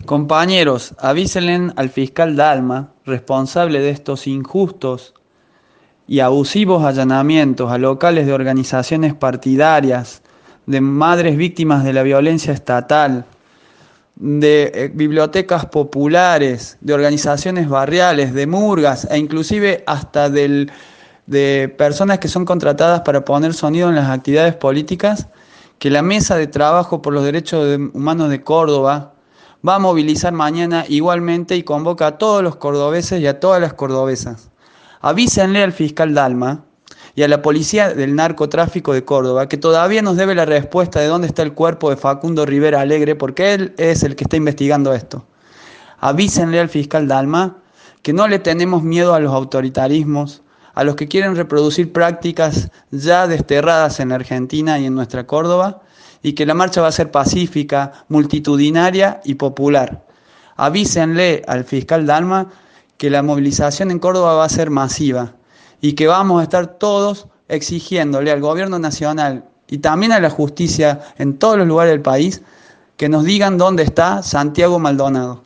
Compañeros, avísenle al fiscal Dalma, responsable de estos injustos y abusivos allanamientos a locales de organizaciones partidarias, de madres víctimas de la violencia estatal, de bibliotecas populares, de organizaciones barriales, de murgas e inclusive hasta de personas que son contratadas para poner sonido en las actividades políticas, que la Mesa de Trabajo por los Humanos de Córdoba va a movilizar mañana igualmente y convoca a todos los cordobeses y a todas las cordobesas. Avísenle al fiscal Dalma y a la policía del narcotráfico de Córdoba que todavía nos debe la respuesta de dónde está el cuerpo de Facundo Rivera Alegre, porque él es el que está investigando esto. Avísenle al fiscal Dalma que no le tenemos miedo a los autoritarismos, a los que quieren reproducir prácticas ya desterradas en Argentina y en nuestra Córdoba, y que la marcha va a ser pacífica, multitudinaria y popular. Avísenle al fiscal Dalma que la movilización en Córdoba va a ser masiva y que vamos a estar todos exigiéndole al gobierno nacional y también a la justicia en todos los lugares del país que nos digan dónde está Santiago Maldonado.